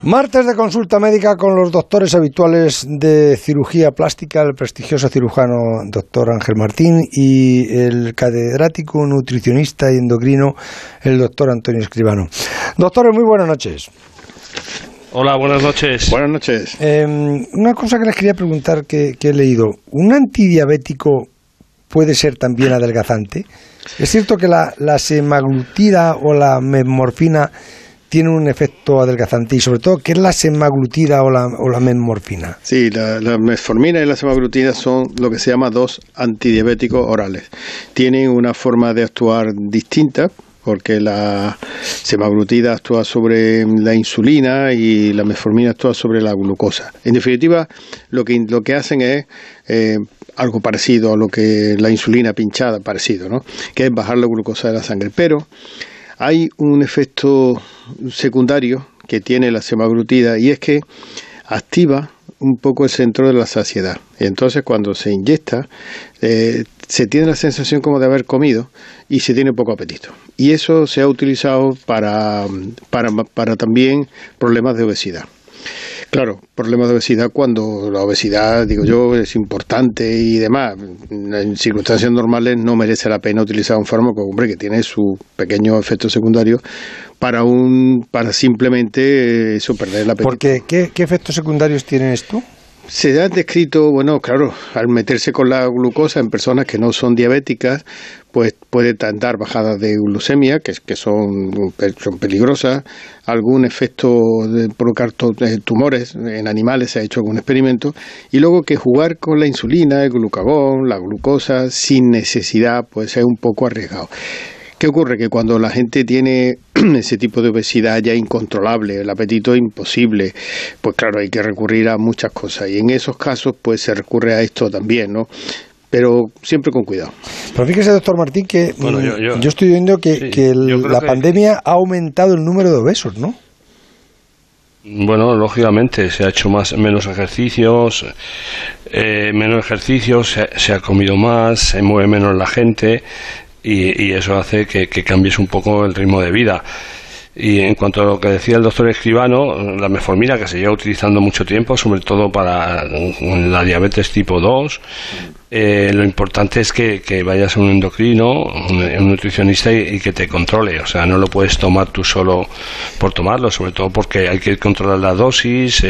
Martes de consulta médica con los doctores habituales de cirugía plástica, el prestigioso cirujano doctor Ángel Martín y el catedrático nutricionista y endocrino, el doctor Antonio Escribano. Doctores, muy buenas noches. Hola, buenas noches. Buenas noches. Una cosa que les quería preguntar que he leído. ¿Un antidiabético puede ser también adelgazante? ¿Es cierto que la semaglutida o la metmorfina tiene un efecto adelgazante? Y sobre todo, ¿qué es la semaglutida o la metmorfina? Sí, la metformina y la semaglutida son lo que se llama dos antidiabéticos orales. Tienen una forma de actuar distinta, porque la semaglutida actúa sobre la insulina y la metformina actúa sobre la glucosa. En definitiva, lo que hacen es algo parecido a lo que la insulina pinchada, parecido, ¿no? Que es bajar la glucosa de la sangre. Pero hay un efecto secundario que tiene la semaglutida y es que activa un poco el centro de la saciedad. Y entonces cuando se inyecta se tiene la sensación como de haber comido y se tiene poco apetito. Y eso se ha utilizado para también problemas de obesidad. Claro, problemas de obesidad cuando la obesidad, digo yo, es importante y demás. En circunstancias normales no merece la pena utilizar un fármaco, hombre, que tiene su pequeño efecto secundario para simplemente eso, perder el apetito. Porque, ¿qué efectos secundarios tiene esto? Se ha descrito, bueno, claro, al meterse con la glucosa en personas que no son diabéticas, pues puede dar bajadas de glucemia, que son peligrosas, algún efecto de provocar tumores en animales, se ha hecho algún experimento, y luego que jugar con la insulina, el glucagón, la glucosa, sin necesidad, pues es un poco arriesgado. ¿Qué ocurre? Que cuando la gente tiene ese tipo de obesidad ya incontrolable, el apetito imposible, pues claro, hay que recurrir a muchas cosas. Y en esos casos, pues se recurre a esto también, ¿no? Pero siempre con cuidado. Pero fíjese, doctor Martín, que bueno, yo estoy viendo que la pandemia ha aumentado el número de obesos, ¿no? Bueno, lógicamente se ha hecho menos ejercicios, se ha comido más, se mueve menos la gente. Y eso hace que cambies un poco el ritmo de vida. Y en cuanto a lo que decía el doctor Escribano, la metformina, que se lleva utilizando mucho tiempo, sobre todo para la diabetes tipo 2, lo importante es que vayas a un endocrino, un nutricionista y que te controle. O sea, no lo puedes tomar tú solo por tomarlo, sobre todo porque hay que controlar la dosis,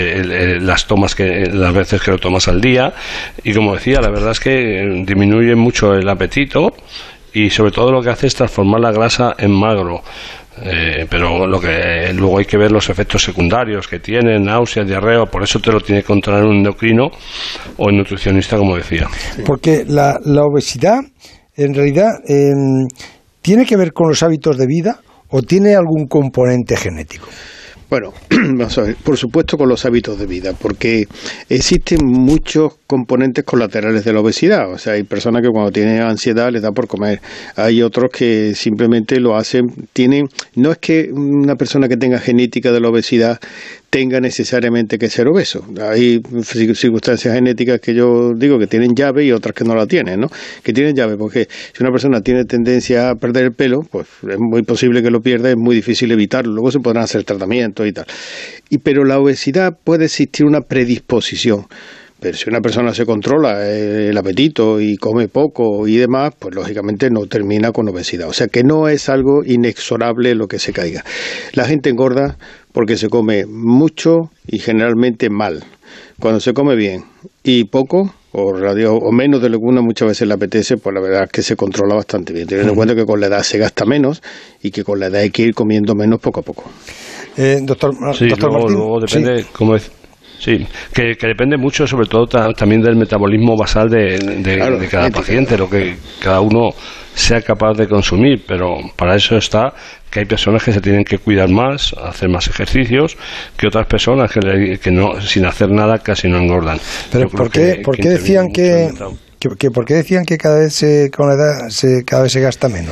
las veces que lo tomas al día. Y como decía, la verdad es que disminuye mucho el apetito. Y sobre todo lo que hace es transformar la grasa en magro. Pero luego hay que ver los efectos secundarios que tienen, náuseas, diarrea, por eso te lo tiene que controlar un endocrino o un nutricionista, como decía. Porque la obesidad, en realidad, ¿tiene que ver con los hábitos de vida o tiene algún componente genético? Bueno, vamos a ver, por supuesto con los hábitos de vida, porque existen muchos componentes colaterales de la obesidad. O sea, hay personas que cuando tienen ansiedad les da por comer. Hay otros que simplemente lo hacen, no es que una persona que tenga genética de la obesidad tenga necesariamente que ser obeso. Hay circunstancias genéticas que yo digo que tienen llave y otras que no la tienen, ¿no? Que tienen llave, porque si una persona tiene tendencia a perder el pelo, pues es muy posible que lo pierda, es muy difícil evitarlo. Luego se podrán hacer tratamientos y tal. Pero la obesidad puede existir una predisposición. Pero si una persona se controla el apetito y come poco y demás, pues lógicamente no termina con obesidad. O sea que no es algo inexorable lo que se caiga. La gente engorda porque se come mucho y generalmente mal. Cuando se come bien y poco o menos de lo que uno muchas veces le apetece, pues la verdad es que se controla bastante bien. Teniendo en cuenta que con la edad se gasta menos y que con la edad hay que ir comiendo menos poco a poco. Doctor Martín, luego depende, como es. Sí, que depende mucho, sobre todo también del metabolismo basal de cada paciente, lo que cada uno sea capaz de consumir, pero para eso está que hay personas que se tienen que cuidar más, hacer más ejercicios, que otras personas que no, sin hacer nada casi no engordan. Pero ¿por qué decían que cada vez con la edad cada vez se gasta menos?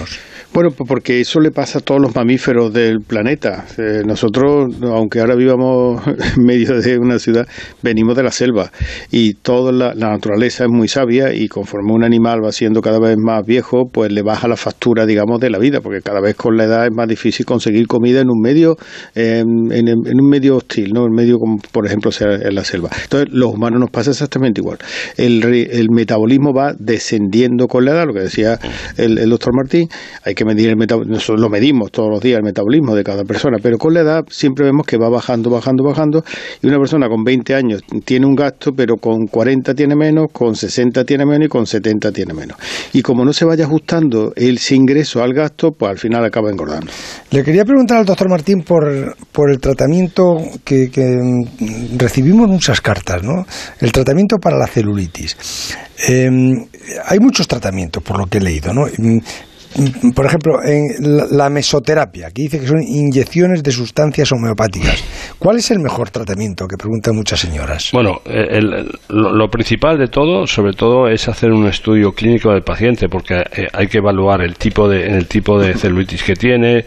Bueno, pues porque eso le pasa a todos los mamíferos del planeta. Nosotros, aunque ahora vivamos en medio de una ciudad, venimos de la selva y toda la naturaleza es muy sabia, y conforme un animal va siendo cada vez más viejo, pues le baja la factura, digamos, de la vida, porque cada vez con la edad es más difícil conseguir comida en un medio en un medio hostil, ¿no? En medio como por ejemplo sea en la selva. Entonces, los humanos nos pasa exactamente igual. El metabolismo va descendiendo con la edad, lo que decía el doctor Martín. Hay que medir el metabolismo, nosotros lo medimos todos los días, el metabolismo de cada persona, pero con la edad siempre vemos que va bajando, y una persona con 20 años tiene un gasto, pero con 40 tiene menos, con 60 tiene menos y con 70 tiene menos. Y como no se vaya ajustando ese ingreso al gasto, pues al final acaba engordando. Le quería preguntar al doctor Martín por el tratamiento que recibimos muchas cartas, ¿no? El tratamiento para la celulitis. Hay muchos tratamientos, por lo que he leído, ¿no? Por ejemplo, en la mesoterapia, que dice que son inyecciones de sustancias homeopáticas. ¿Cuál es el mejor tratamiento? Que preguntan muchas señoras. Bueno, lo principal de todo, sobre todo, es hacer un estudio clínico del paciente, porque hay que evaluar el tipo de celulitis que tiene,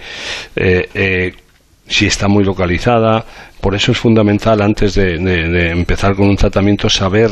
si está muy localizada. Por eso es fundamental, antes de empezar con un tratamiento, saber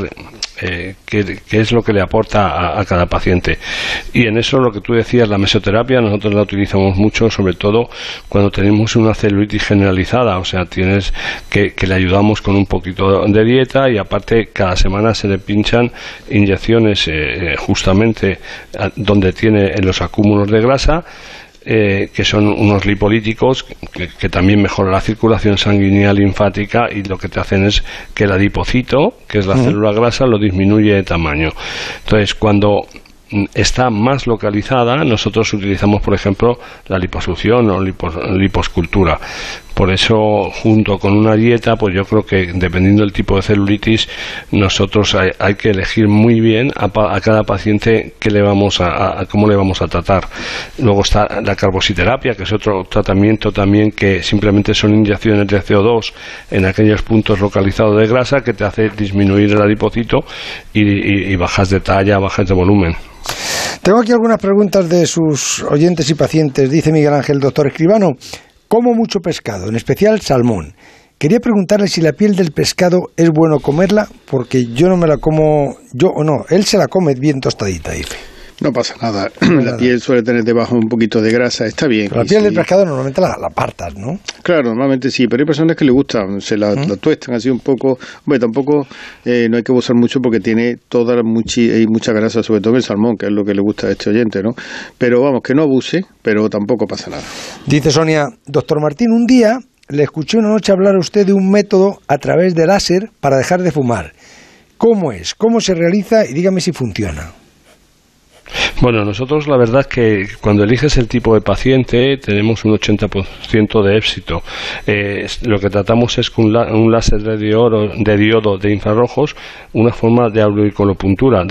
qué es lo que le aporta a cada paciente. Y en eso, lo que tú decías, la mesoterapia, nosotros la utilizamos mucho, sobre todo cuando tenemos una celulitis generalizada, o sea, tienes que le ayudamos con un poquito de dieta, y aparte cada semana se le pinchan inyecciones justamente donde tiene los acúmulos de grasa, que son unos lipolíticos que también mejoran la circulación sanguínea linfática, y lo que te hacen es que el adipocito, que es la célula grasa, lo disminuye de tamaño. Entonces, cuando está más localizada, nosotros utilizamos, por ejemplo, la liposucción o liposcultura. Por eso, junto con una dieta, pues yo creo que dependiendo del tipo de celulitis, nosotros hay que elegir muy bien a cada paciente cómo le vamos a tratar. Luego está la carbositerapia, que es otro tratamiento también, que simplemente son inyecciones de CO2 en aquellos puntos localizados de grasa, que te hace disminuir el adipocito y bajas de talla, bajas de volumen. Tengo aquí algunas preguntas de sus oyentes y pacientes. Dice Miguel Ángel: doctor Escribano, como mucho pescado, en especial salmón. Quería preguntarle si la piel del pescado es bueno comerla, porque yo no me la como, él se la come bien tostadita, dice. No pasa nada. La piel suele tener debajo un poquito de grasa, está bien. Pero la piel del pescado normalmente la apartas, ¿no? Claro, normalmente sí, pero hay personas que le gustan, se la tuestan así un poco. Bueno, tampoco no hay que abusar mucho, porque tiene hay mucha grasa, sobre todo el salmón, que es lo que le gusta a este oyente, ¿no? Pero vamos, que no abuse, pero tampoco pasa nada. Dice Sonia: doctor Martín, un día le escuché una noche hablar a usted de un método a través de láser para dejar de fumar. ¿Cómo es? ¿Cómo se realiza? Y dígame si funciona. Bueno, nosotros la verdad que cuando eliges el tipo de paciente tenemos un 80% de éxito. Lo que tratamos es con un láser de diodo de infrarrojos, una forma de auriculopuntura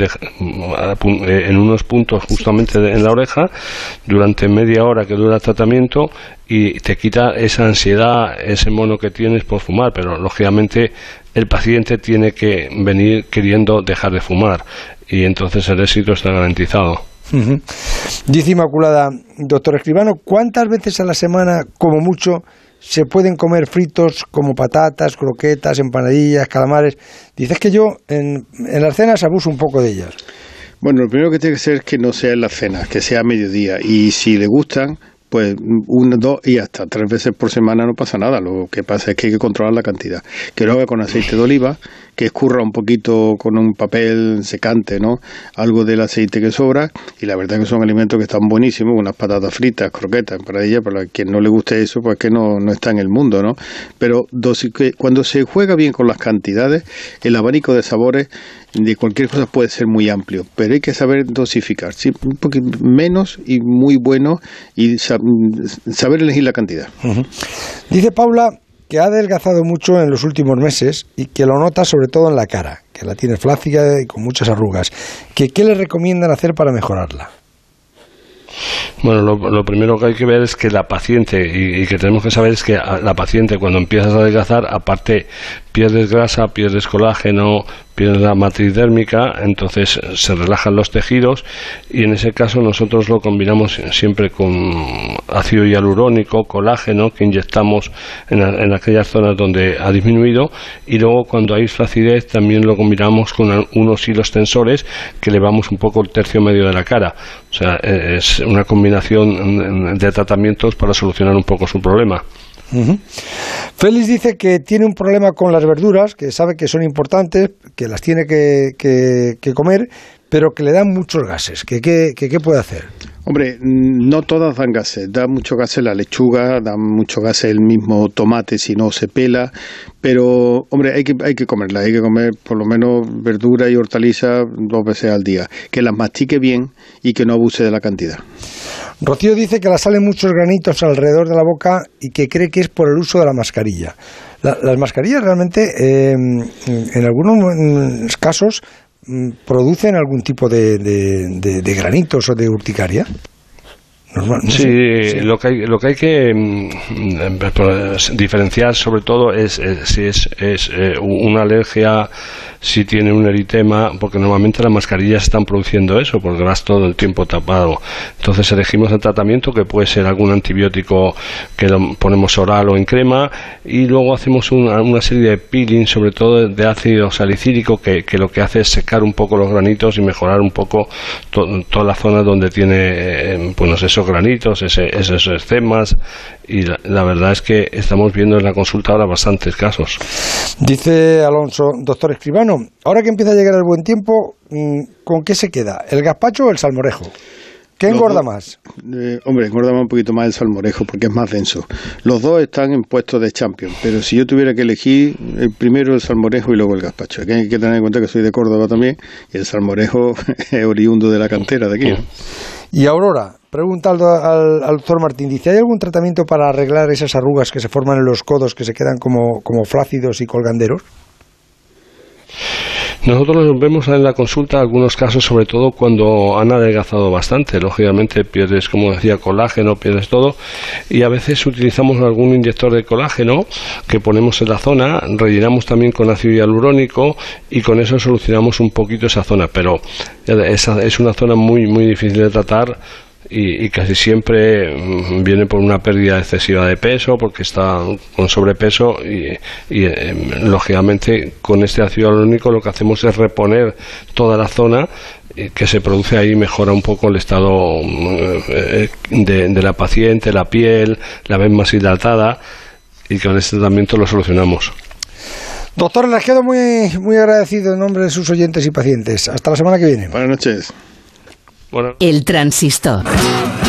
en unos puntos justamente en la oreja durante media hora que dura el tratamiento, y te quita esa ansiedad, ese mono que tienes por fumar, pero lógicamente el paciente tiene que venir queriendo dejar de fumar, y entonces el éxito está garantizado. Dice Inmaculada: doctor Escribano, ¿cuántas veces a la semana, como mucho, se pueden comer fritos como patatas, croquetas, empanadillas, calamares? Dices que yo en las cenas abuso un poco de ellas. Bueno, lo primero que tiene que ser es que no sea en las cenas, que sea a mediodía, y si le gustan, pues 1, 2 y hasta 3 veces por semana no pasa nada. Lo que pasa es que hay que controlar la cantidad. Que lo haga con aceite de oliva, que escurra un poquito con un papel secante, ¿no? Algo del aceite que sobra, y la verdad que son alimentos que están buenísimos, unas patatas fritas, croquetas, empanadillas. Para quien no le guste eso, pues que no está en el mundo, ¿no? Pero cuando se juega bien con las cantidades, el abanico de sabores de cualquier cosa puede ser muy amplio, pero hay que saber dosificar, ¿sí? Un poquito menos y muy bueno, y saber elegir la cantidad. Dice Paula que ha adelgazado mucho en los últimos meses y que lo nota sobre todo en la cara, que la tiene flácida y con muchas arrugas. ¿Qué le recomiendan hacer para mejorarla? Bueno, lo primero que hay que ver es que la paciente, y que tenemos que saber, es que la paciente, cuando empiezas a adelgazar, aparte pierdes grasa, pierdes colágeno, pierde la matriz dérmica, entonces se relajan los tejidos, y en ese caso nosotros lo combinamos siempre con ácido hialurónico, colágeno, que inyectamos en aquellas zonas donde ha disminuido, y luego cuando hay flacidez también lo combinamos con unos hilos tensores que elevamos un poco el tercio medio de la cara. O sea, es una combinación de tratamientos para solucionar un poco su problema. Félix dice que tiene un problema con las verduras, que sabe que son importantes, que las tiene que comer, pero que le dan muchos gases. ¿Qué puede hacer? Hombre, no todas dan gases. Da mucho gases la lechuga, da mucho gases el mismo tomate si no se pela. Pero, hombre, hay que comerla. Hay que comer por lo menos verdura y hortalizas 2 veces al día. Que las mastique bien y que no abuse de la cantidad. Rocío dice que le salen muchos granitos alrededor de la boca y que cree que es por el uso de la mascarilla. Las mascarillas realmente, en algunos casos, producen algún tipo de granitos o de urticaria. Sí, lo que hay que diferenciar sobre todo es si es una alergia, si tiene un eritema, porque normalmente las mascarillas están produciendo eso porque vas todo el tiempo tapado. Entonces elegimos el tratamiento, que puede ser algún antibiótico que lo ponemos oral o en crema, y luego hacemos una serie de peeling, sobre todo de ácido salicílico, que lo que hace es secar un poco los granitos y mejorar un poco toda la zona donde tiene esos granitos, esos eczemas, y la verdad es que estamos viendo en la consulta ahora bastantes casos. Dice Alonso, doctor Escribano, ahora que empieza a llegar el buen tiempo, ¿con qué se queda? ¿El gazpacho o el salmorejo? ¿Qué engorda más? Hombre, engorda más un poquito más el salmorejo porque es más denso. Los dos están en puestos de champion, pero si yo tuviera que elegir, primero el salmorejo y luego el gazpacho. Aquí hay que tener en cuenta que soy de Córdoba también, y el salmorejo es oriundo de la cantera de aquí, ¿no? Y Aurora, pregunta al doctor Martín, dice, ¿hay algún tratamiento para arreglar esas arrugas que se forman en los codos, que se quedan como flácidos y colganderos? Nosotros vemos en la consulta algunos casos, sobre todo cuando han adelgazado bastante. Lógicamente pierdes, como decía, colágeno, pierdes todo, y a veces utilizamos algún inyector de colágeno que ponemos en la zona, rellenamos también con ácido hialurónico y con eso solucionamos un poquito esa zona, pero esa es una zona muy, muy difícil de tratar. Y casi siempre viene por una pérdida excesiva de peso, porque está con sobrepeso, y lógicamente con este ácido hialurónico lo que hacemos es reponer toda la zona que se produce ahí, mejora un poco el estado de la paciente, la piel, la ven más hidratada, y con este tratamiento lo solucionamos. Doctor, les quedo muy, muy agradecido en nombre de sus oyentes y pacientes. Hasta la semana que viene. Buenas noches. El Transistor.